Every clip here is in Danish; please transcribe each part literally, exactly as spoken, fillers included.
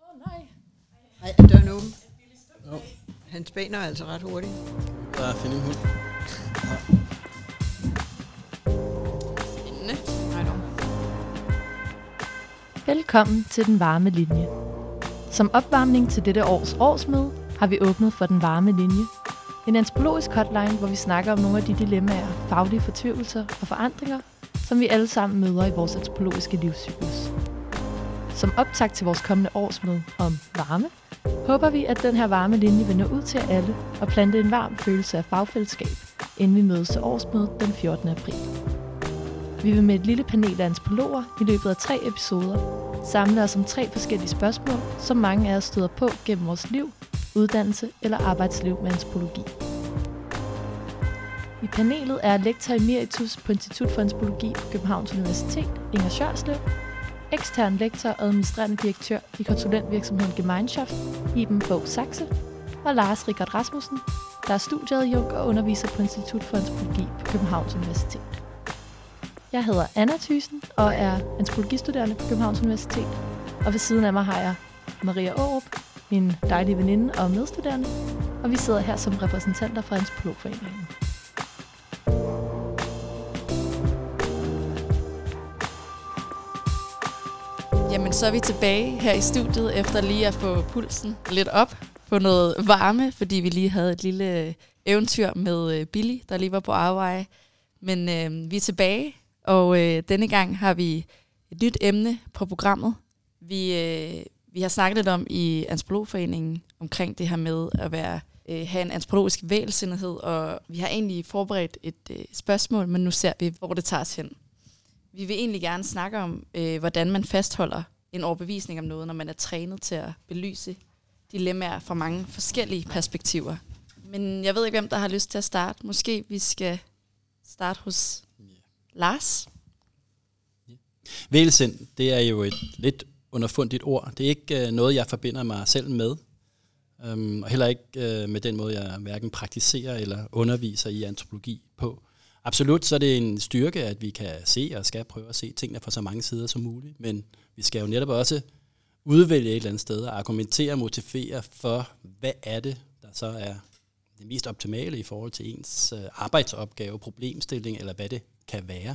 Åh, nej. Nej, døren er åben. Oh. Han spænder altså ret hurtigt. Der er finde en hund. Spændende. Nej, no. Velkommen til Den Varme Linje. Som opvarmning til dette års årsmøde har vi åbnet for Den Varme Linje. En antropologisk hotline, hvor vi snakker om nogle af de dilemmaer, faglige fortvivlelser og forandringer, som vi alle sammen møder i vores antropologiske livscyklus. Som optakt til vores kommende årsmøde om varme, håber vi, at den her varme linje vil nå ud til alle og plante en varm følelse af fagfællesskab, inden vi mødes til årsmødet den fjortende april. Vi vil med et lille panel af antropologer i løbet af tre episoder samle os om tre forskellige spørgsmål, som mange af os støder på gennem vores liv, uddannelse eller arbejdsliv med antropologi. I panelet er lektor emeritus på Institut for Antropologi på Københavns Universitet, Inger Sjørslev, ekstern lektor og administrerende direktør i konsulentvirksomheden Gemeinschaft, Iben Fogh Saxe, og Lars Rikard Rasmussen, der er studieadjunkt og underviser på Institut for Antropologi på Københavns Universitet. Jeg hedder Anna Thyssen og er antropologistuderende på Københavns Universitet, og ved siden af mig har jeg Maria Aarup, min dejlige veninde og medstuderende, og vi sidder her som repræsentanter fra Antropologforeningen. Jamen, så er vi tilbage her i studiet efter lige at få pulsen lidt op på noget varme, fordi vi lige havde et lille eventyr med Billy, der lige var på afveje. Men øh, vi er tilbage, og øh, denne gang har vi et nyt emne på programmet. Vi, øh, vi har snakket lidt om i Antropologforeningen omkring det her med at være, øh, have en antropologisk vægelsindighed, og vi har egentlig forberedt et øh, spørgsmål, men nu ser vi, hvor det tager os hen. Vi vil egentlig gerne snakke om, øh, hvordan man fastholder en overbevisning om noget, når man er trænet til at belyse dilemmaer fra mange forskellige perspektiver. Men jeg ved ikke, hvem der har lyst til at starte. Måske vi skal starte hos yeah. Lars. Yeah. Vægelsind, det er jo et lidt underfundigt ord. Det er ikke øh, noget, jeg forbinder mig selv med. Um, og heller ikke øh, med den måde, jeg hverken praktiserer eller underviser i antropologi på. Absolut, så er det en styrke, at vi kan se og skal prøve at se tingene fra så mange sider som muligt, men vi skal jo netop også udvælge et eller andet sted og argumentere og motivere for, hvad er det, der så er det mest optimale i forhold til ens arbejdsopgave, problemstilling, eller hvad det kan være.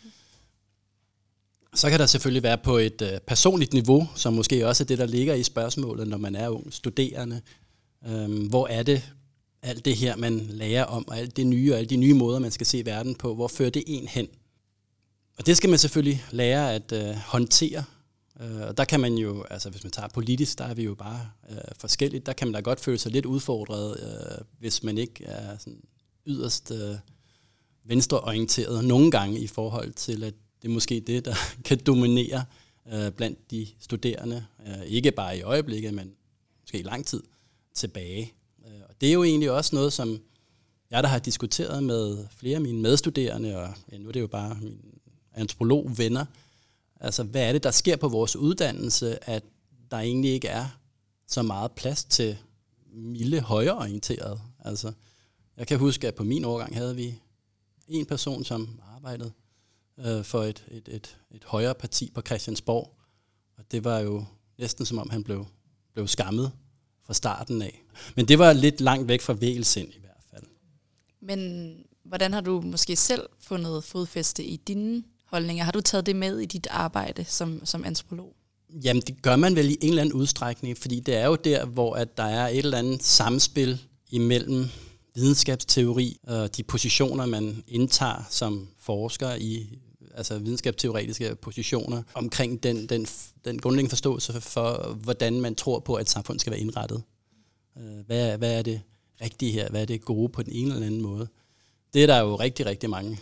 Så kan der selvfølgelig være på et personligt niveau, som måske også er det, der ligger i spørgsmålet, når man er ung studerende. Hvor er det, alt det her, man lærer om, og alt det nye, og alle de nye måder, man skal se verden på, hvor fører det en hen? Og det skal man selvfølgelig lære at øh, håndtere. Øh, og der kan man jo, altså hvis man tager politisk, der er vi jo bare øh, forskelligt. Der kan man da godt føle sig lidt udfordret, øh, hvis man ikke er sådan yderst øh, venstreorienteret nogle gange i forhold til, at det er måske det, der kan dominere øh, blandt de studerende. Øh, ikke bare i øjeblikket, men måske i lang tid tilbage. Og det er jo egentlig også noget, som jeg der har diskuteret med flere af mine medstuderende, og ja, nu er det jo bare mine antropologvenner. Altså, hvad er det, der sker på vores uddannelse, at der egentlig ikke er så meget plads til milde højreorienterede? Altså, jeg kan huske, at på min årgang havde vi en person, som arbejdede øh, for et, et, et, et højre parti på Christiansborg, og det var jo næsten som om, han blev, blev skammet fra starten af. Men det var lidt langt væk fra vægelsind i hvert fald. Men hvordan har du måske selv fundet fodfæste i dine holdninger? Har du taget det med i dit arbejde som, som antropolog? Jamen, det gør man vel i en eller anden udstrækning, fordi det er jo der, hvor at der er et eller andet samspil imellem videnskabsteori og de positioner, man indtager som forsker i, altså videnskabsteoretiske positioner, omkring den, den, den grundlæggende forståelse for, hvordan man tror på, at et samfund skal være indrettet. Hvad er, hvad er det rigtige her? Hvad er det gode på den ene eller anden måde? Det er der jo rigtig, rigtig mange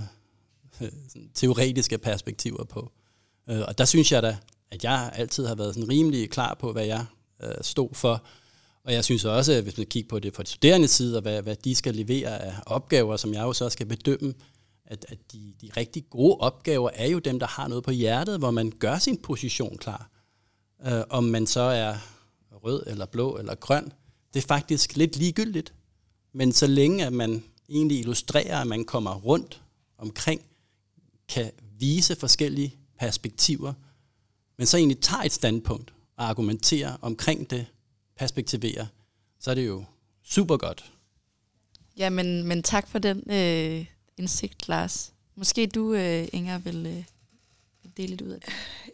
øh, teoretiske perspektiver på. Og der synes jeg da, at jeg altid har været sådan rimelig klar på, hvad jeg øh, stod for. Og jeg synes også, at hvis man kigger på det fra de studerende side, og hvad, hvad de skal levere af opgaver, som jeg jo så skal bedømme, at, at de, de rigtig gode opgaver er jo dem, der har noget på hjertet, hvor man gør sin position klar. Øh, om man så er rød eller blå eller grøn, det er faktisk lidt ligegyldigt. Men så længe at man egentlig illustrerer, at man kommer rundt omkring, kan vise forskellige perspektiver, men så egentlig tager et standpunkt og argumentere omkring det, perspektivere, så er det jo super godt. Ja, men, men tak for den øh, indsigt, Lars. Måske du, øh, Inger, vil øh, dele lidt ud af det.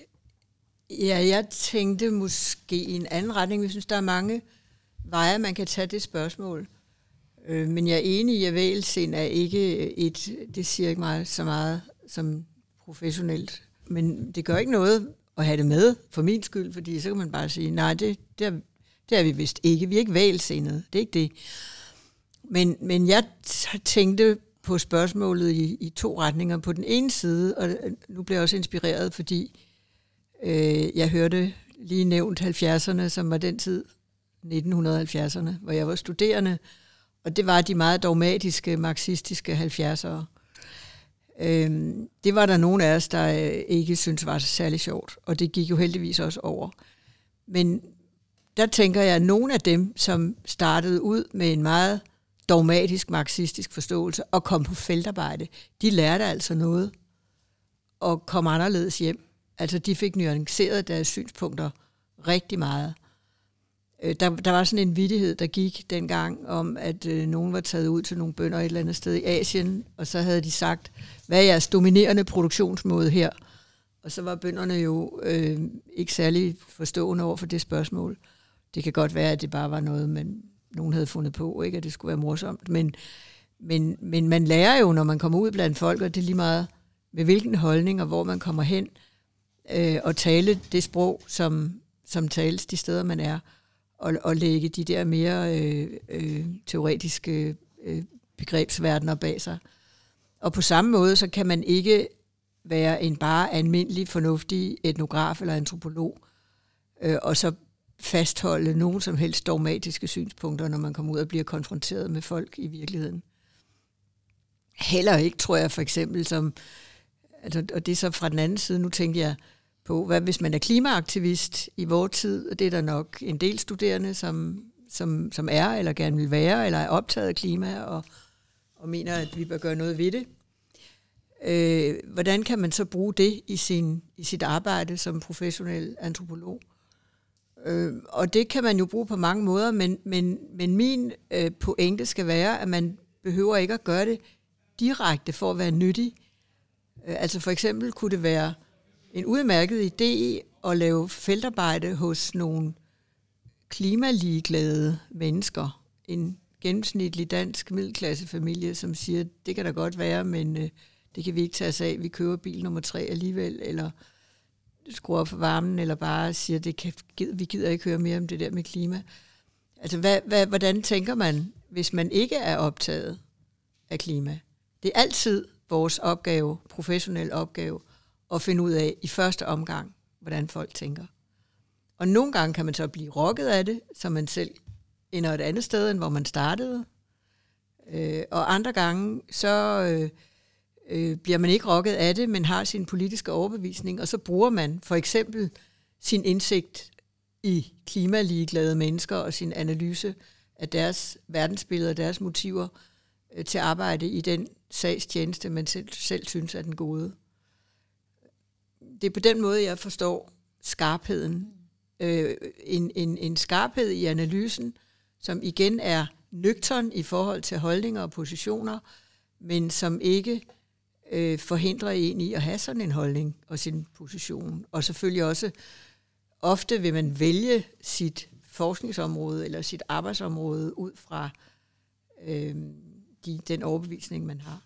Ja, jeg tænkte måske i en anden retning. Jeg synes, der er mange veje, man kan tage det spørgsmål. Øh, men jeg er enig i, at vægelsind er ikke et, det siger ikke meget så meget som professionelt. Men det gør ikke noget at have det med, for min skyld, fordi så kan man bare sige, nej, det, det, er, det er vi vist ikke. Vi er ikke vægelsindede. Det er ikke det. Men, men jeg tænkte på spørgsmålet i, i to retninger. På den ene side, og nu bliver jeg også inspireret, fordi øh, jeg hørte lige nævnt halvfjerdserne, som var den tid, nitten halvfjerdserne, hvor jeg var studerende, og det var de meget dogmatiske, marxistiske halvfjerdsere. Øh, det var der nogen af os, der ikke syntes var så særlig sjovt, og det gik jo heldigvis også over. Men der tænker jeg, at nogle af dem, som startede ud med en meget dogmatisk, marxistisk forståelse og kom på feltarbejde, de lærte altså noget og kom anderledes hjem. Altså de fik nuanceret deres synspunkter rigtig meget. Der, der var sådan en vittighed, der gik dengang om, at øh, nogen var taget ud til nogle bønder et eller andet sted i Asien, og så havde de sagt, hvad er jeres dominerende produktionsmåde her? Og så var bønderne jo øh, ikke særlig forstående over for det spørgsmål. Det kan godt være, at det bare var noget, man, nogen havde fundet på, ikke? At det skulle være morsomt. Men, men, men man lærer jo, når man kommer ud blandt folk, og det er lige meget med hvilken holdning og hvor man kommer hen, øh, og tale det sprog, som, som tales de steder, man er, og, og lægge de der mere øh, øh, teoretiske øh, begrebsverdener bag sig. Og på samme måde, så kan man ikke være en bare almindelig, fornuftig etnograf eller antropolog, øh, og så fastholde nogen som helst dogmatiske synspunkter, når man kommer ud og bliver konfronteret med folk i virkeligheden. Heller ikke, tror jeg, for eksempel, som, altså, og det er så fra den anden side, nu tænker jeg på, hvad hvis man er klimaaktivist i vores tid, og det er der nok en del studerende, som, som, som er, eller gerne vil være, eller er optaget af klima, og, og mener, at vi bør gøre noget ved det. Øh, hvordan kan man så bruge det i, sin, i sit arbejde som professionel antropolog? Øh, og det kan man jo bruge på mange måder, men, men, men min øh, pointe skal være, at man behøver ikke at gøre det direkte for at være nyttig. Øh, altså for eksempel kunne det være en udmærket idé at lave feltarbejde hos nogle klimaligeglade mennesker. En gennemsnitlig dansk middelklassefamilie, som siger, det kan da godt være, men øh, det kan vi ikke tage os af. Vi køber bil nummer tre alligevel, eller skruer op for varmen, eller bare siger, det kan, vi gider ikke høre mere om det der med klima. Altså, hvad, hvad, hvordan tænker man, hvis man ikke er optaget af klima? Det er altid vores opgave, professionel opgave, at finde ud af i første omgang, hvordan folk tænker. Og nogle gange kan man så blive rokket af det, så man selv ender et andet sted, end hvor man startede. Øh, og andre gange, så øh, øh, bliver man ikke rokket af det, men har sin politiske overbevisning, og så bruger man for eksempel sin indsigt i klimaligeglade mennesker og sin analyse af deres verdensbillede og deres motiver øh, til at arbejde i den sagstjeneste, man selv, selv synes er den gode. Det er på den måde, jeg forstår skarpheden. Øh, en, en, en skarphed i analysen, som igen er nøgtern i forhold til holdninger og positioner, men som ikke øh, forhindrer en i at have sådan en holdning og sin position. Og selvfølgelig også, ofte vil man vælge sit forskningsområde eller sit arbejdsområde ud fra øh, de, den overbevisning, man har.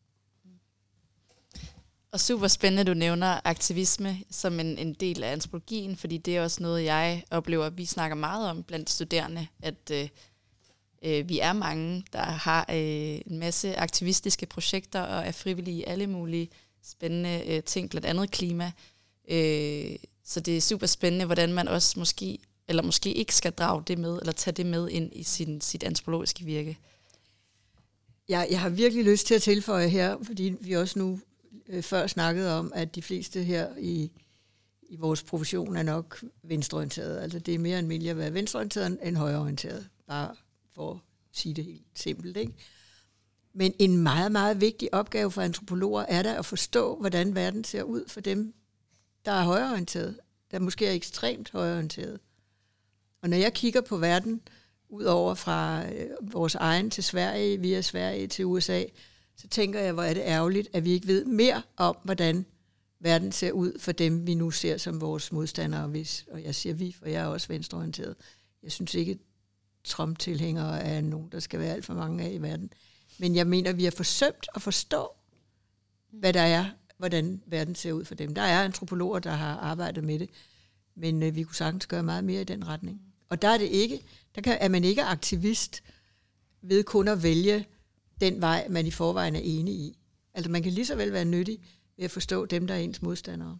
Og super spændende, du nævner aktivisme som en, en del af antropologien, fordi det er også noget, jeg oplever, at vi snakker meget om blandt studerende, at øh, øh, vi er mange, der har øh, en masse aktivistiske projekter og er frivillige i alle mulige spændende øh, ting, blandt andet klima. Øh, så det er super spændende, hvordan man også måske, eller måske ikke skal drage det med, eller tage det med ind i sin, sit antropologiske virke. Jeg, jeg har virkelig lyst til at tilføje her, fordi vi også nu før snakkede om, at de fleste her i, i vores profession er nok venstreorienteret. Altså det er mere almindeligt at være venstreorienteret end højreorienteret. Bare for at sige det helt simpelt, ikke? Men en meget, meget vigtig opgave for antropologer er der at forstå, hvordan verden ser ud for dem, der er højreorienteret. der måske er ekstremt højreorienteret. Og når jeg kigger på verden, ud over fra øh, vores egen til Sverige, via Sverige til U S A, så tænker jeg, hvor er det ærgerligt, at vi ikke ved mere om, hvordan verden ser ud for dem, vi nu ser som vores modstandere. Hvis, og jeg siger vi, for jeg er også venstreorienteret. Jeg synes ikke, Trump-tilhængere er nogen, der skal være alt for mange af i verden. Men jeg mener, vi har forsømt at forstå, hvad der er, hvordan verden ser ud for dem. Der er antropologer, der har arbejdet med det, men øh, vi kunne sagtens gøre meget mere i den retning. Og der er det ikke, der kan, er man ikke aktivist ved kun at vælge den vej, man i forvejen er enig i. Altså man kan lige så vel være nyttig ved at forstå dem, der er ens modstandere.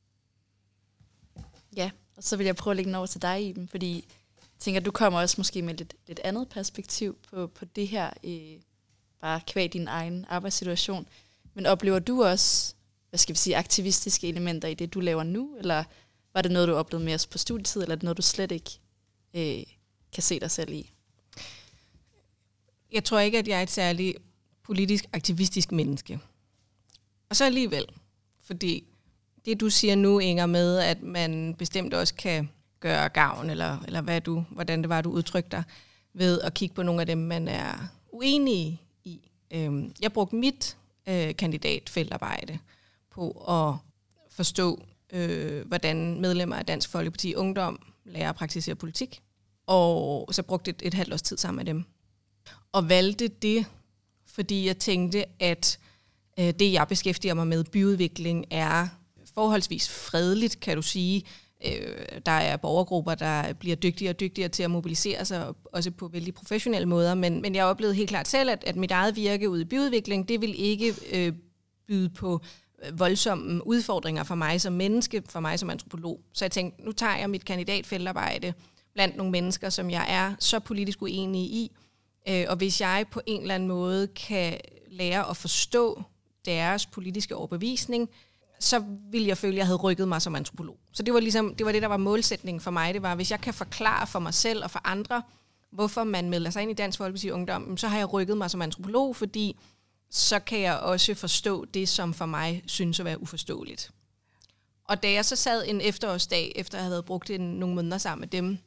Ja, og så vil jeg prøve at lægge den over til dig, Iben, fordi jeg tænker, du kommer også måske med lidt, lidt andet perspektiv på, på det her, øh, bare kvæg din egen arbejdssituation. Men oplever du også, hvad skal vi sige, aktivistiske elementer i det, du laver nu, eller var det noget, du oplevede mere på studietid, eller er det noget, du slet ikke øh, kan se dig selv i? Jeg tror ikke, at jeg er et særligt politisk aktivistisk menneske. Og så alligevel, fordi det du siger nu, Inger, med, at man bestemt også kan gøre gavn, eller, eller hvad du, hvordan det var, du udtrykte dig, ved at kigge på nogle af dem, man er uenige i. Jeg brugte mit øh, kandidatfeltarbejde på at forstå, øh, hvordan medlemmer af Dansk Folkeparti Ungdom lærer at praktisere politik, og så brugte et, et halvt års tid sammen med dem. Og valgte det, fordi jeg tænkte, at øh, det, jeg beskæftiger mig med, byudvikling, er forholdsvis fredeligt, kan du sige. Øh, der er borgergrupper, der bliver dygtigere og dygtigere til at mobilisere sig, også på vældig professionelle måder, men, men jeg oplevede helt klart selv, at, at mit eget virke ude i byudvikling, det vil ikke øh, byde på voldsomme udfordringer for mig som menneske, for mig som antropolog. Så jeg tænkte, nu tager jeg mit kandidatfeltarbejde blandt nogle mennesker, som jeg er så politisk uenig i, øh, og hvis jeg på en eller anden måde kan lære at forstå deres politiske overbevisning, så ville jeg føle, at jeg havde rykket mig som antropolog. Så det var ligesom, det var det, der var målsætningen for mig. Det var, hvis jeg kan forklare for mig selv og for andre, hvorfor man melder sig ind i Dansk Folkeparti Ungdom, så har jeg rykket mig som antropolog, fordi så kan jeg også forstå det, som for mig synes at være uforståeligt. Og da jeg så sad en efterårsdag, efter jeg havde brugt en, nogle måneder sammen med dem,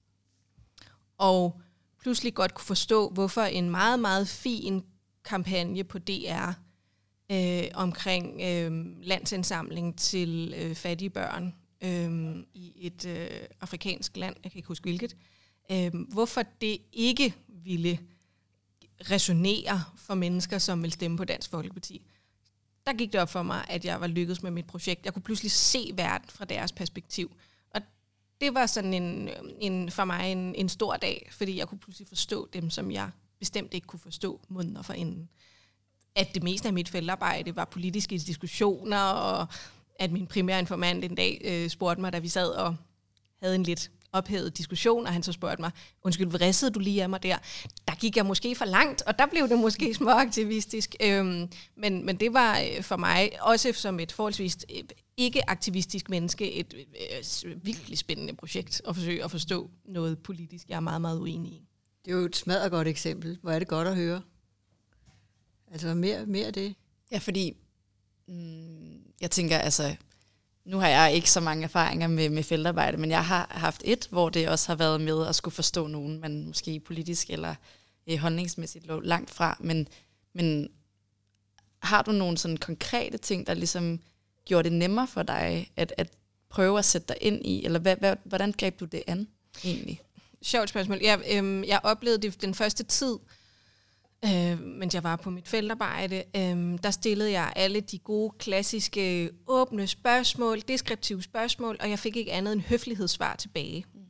og pludselig godt kunne forstå, hvorfor en meget, meget fin kampagne på D R øh, omkring øh, landsindsamling til øh, fattige børn øh, i et øh, afrikansk land, jeg kan ikke huske hvilket, øh, hvorfor det ikke ville resonere for mennesker, som vil stemme på Dansk Folkeparti. Der gik det op for mig, at jeg var lykkedes med mit projekt. Jeg kunne pludselig se verden fra deres perspektiv. Og det var sådan en, en for mig en, en stor dag, fordi jeg kunne pludselig forstå dem, som jeg bestemt ikke kunne forstå måneder forinden. At det meste af mit feltarbejde var politiske diskussioner, og at min primære informant en dag øh, spurgte mig, da vi sad og havde en lidt ophævet diskussion, og han så spurgte mig, undskyld, hvad rissede du lige af mig der? Der gik jeg måske for langt, og der blev det måske småaktivistisk. Øhm, men, men det var for mig, også som et forholdsvis ikke-aktivistisk menneske, et, et, et virkelig spændende projekt at forsøge at forstå noget politisk, jeg er meget, meget uenig i. Det er jo et smadret godt eksempel. Hvor er det godt at høre. Altså mere, mere af det. Ja, fordi mm, jeg tænker, altså nu har jeg ikke så mange erfaringer med, med feltarbejde, men jeg har haft et, hvor det også har været med at skulle forstå nogen, man måske politisk eller eh, holdningsmæssigt lå langt fra. Men, men har du nogle sådan konkrete ting, der ligesom gjorde det nemmere for dig, at, at prøve at sætte dig ind i, eller hvad, hvad, hvordan greb du det an egentlig? Sjovt spørgsmål. Jeg, øhm, jeg oplevede det den første tid, Øh, mens jeg var på mit feltarbejde, øh, der stillede jeg alle de gode, klassiske, åbne spørgsmål, deskriptive spørgsmål, og jeg fik ikke andet end høflighedssvar tilbage. Mm.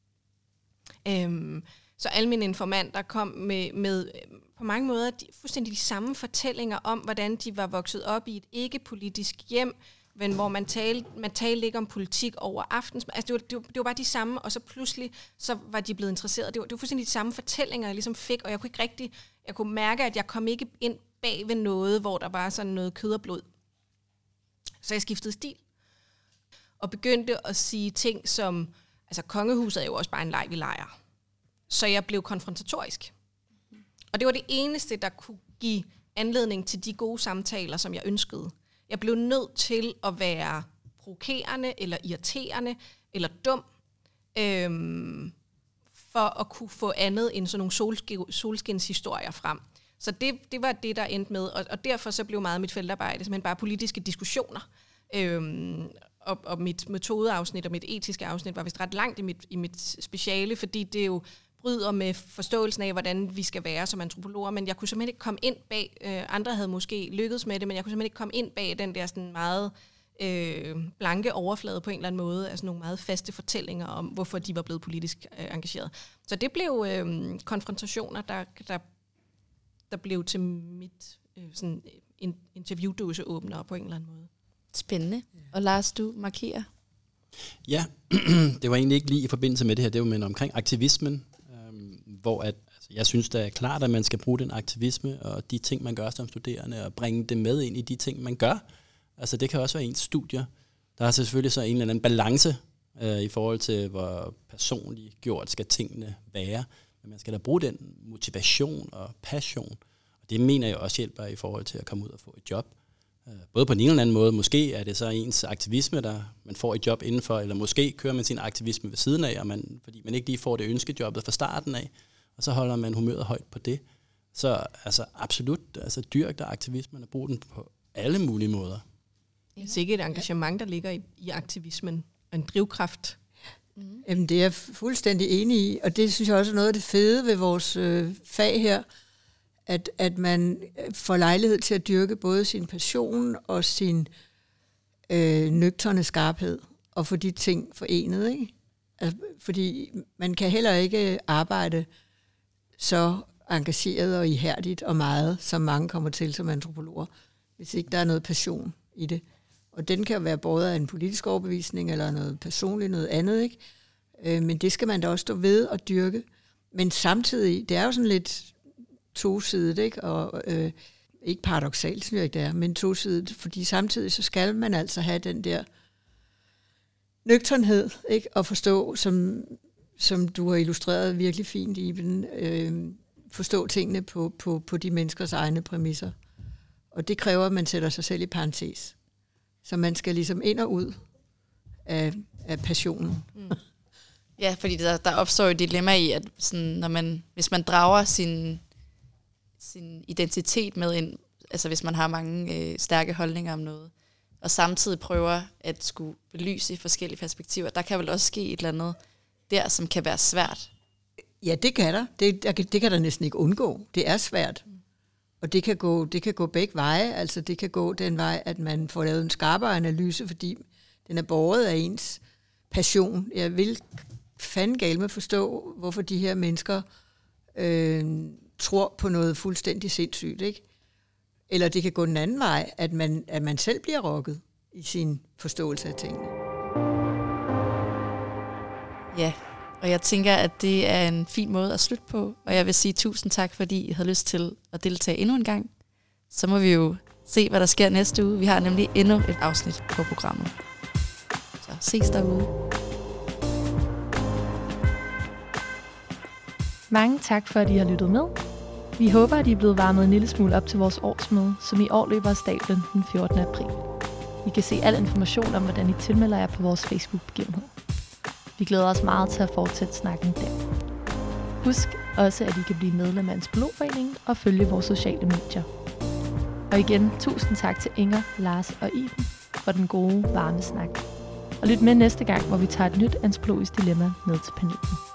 Øh, så alle mine informanter kom med, med på mange måder de, fuldstændig de samme fortællinger om, hvordan de var vokset op i et ikke-politisk hjem, men hvor man talte, man talte ikke om politik over aftens. Altså det var, det, var, det var bare de samme, og så pludselig så var de blevet interesseret. Det var, det var fuldstændig de samme fortællinger, jeg ligesom fik, og jeg kunne ikke rigtig, jeg kunne mærke, at jeg kom ikke ind bag ved noget, hvor der var sådan noget kød og blod. Så jeg skiftede stil, og begyndte at sige ting som, altså kongehuset er jo også bare en leg, vi leger. Så jeg blev konfrontatorisk. Og det var det eneste, der kunne give anledning til de gode samtaler, som jeg ønskede. Jeg blev nødt til at være provokerende, eller irriterende, eller dum, øhm, for at kunne få andet end sådan nogle solsk- solskinshistorier frem. Så det, det var det, der endte med, og, og derfor så blev meget af mit feltarbejde simpelthen bare politiske diskussioner. Øhm, og, og mit metodeafsnit og mit etiske afsnit var vist ret langt i mit, i mit speciale, fordi det jo bryder med forståelsen af, hvordan vi skal være som antropologer, men jeg kunne simpelthen ikke komme ind bag, øh, andre havde måske lykkedes med det, men jeg kunne simpelthen ikke komme ind bag den der sådan meget øh, blanke overflade på en eller anden måde, altså nogle meget faste fortællinger om, hvorfor de var blevet politisk øh, engageret. Så det blev øh, konfrontationer, der, der, der blev til mit øh, sådan, en interviewdåse åbner på en eller anden måde. Spændende. Og Lars, du markerer? Ja, det var egentlig ikke lige i forbindelse med det her, det var men omkring aktivismen, øhm, hvor at, altså, jeg synes, det er klart, at man skal bruge den aktivisme og de ting, man gør som studerende, og bringe det med ind i de ting, man gør. Altså det kan også være ens studier. Der er selvfølgelig så en eller anden balance øh, i forhold til, hvor personligt gjort skal tingene være. Men man skal da bruge den motivation og passion. Og det mener jeg også hjælper i forhold til at komme ud og få et job. Både på en eller anden måde, måske er det så ens aktivisme, der man får et job indenfor, eller måske kører man sin aktivisme ved siden af, og man, fordi man ikke lige får det ønskejobbet fra starten af, og så holder man humøret højt på det. Så altså absolut, altså dyrk der aktivismen og brug den på alle mulige måder. Det er sikkert et engagement, der ligger i, i aktivismen, og en drivkraft. Mm. Jamen, det er jeg fuldstændig enig i, og det synes jeg også er noget af det fede ved vores øh, fag her, At, at man får lejlighed til at dyrke både sin passion og sin øh, nøgterne skarphed, og få de ting forenet, ikke? Altså, fordi man kan heller ikke arbejde så engageret og ihærdigt og meget, som mange kommer til som antropologer, hvis ikke der er noget passion i det. Og den kan jo være både af en politisk overbevisning, eller noget personligt, noget andet, ikke? Øh, men det skal man da også stå ved og dyrke. Men samtidig, det er jo sådan lidt tosidigt, ikke? Og øh, ikke paradoksalt, synes jeg ikke det er, men tosidigt, fordi samtidig så skal man altså have den der nøgternhed, ikke? Og forstå, som, som du har illustreret virkelig fint, Iben, øh, forstå tingene på, på, på de menneskers egne præmisser. Og det kræver, at man sætter sig selv i parentes. Så man skal ligesom ind og ud af, af passionen. Mm. Ja, fordi der, der opstår jo et dilemma i, at sådan, når man, hvis man drager sin sin identitet med ind, altså hvis man har mange øh, stærke holdninger om noget, og samtidig prøver at skulle belyse i forskellige perspektiver, der kan vel også ske et eller andet der, som kan være svært. Ja, det kan der. Det, det kan der næsten ikke undgå. Det er svært. Og det kan gå, det kan gå begge veje. Altså det kan gå den vej, at man får lavet en skarpere analyse, fordi den er båret af ens passion. Jeg vil fandme galt med at forstå, hvorfor de her mennesker øh, tror på noget fuldstændig sindssygt, ikke? Eller det kan gå den anden vej, at man, at man selv bliver rokket i sin forståelse af tingene. Ja, og jeg tænker, at det er en fin måde at slutte på, og jeg vil sige tusind tak, fordi I havde lyst til at deltage endnu en gang. Så må vi jo se, hvad der sker næste uge. Vi har nemlig endnu et afsnit på programmet. Så ses derude. Mange tak for, at I har lyttet med. Vi håber, at I er blevet varmet en lille smule op til vores årsmøde, som i år løber af stablen den fjortende april. I kan se al information om, hvordan I tilmelder jer på vores Facebook-begivenhed. Vi glæder os meget til at fortsætte snakken der. Husk også, at I kan blive medlem af Antropologforeningen og følge vores sociale medier. Og igen, tusind tak til Inger, Lars og Iben for den gode, varme snak. Og lyt med næste gang, hvor vi tager et nyt antropologisk dilemma med til panelen.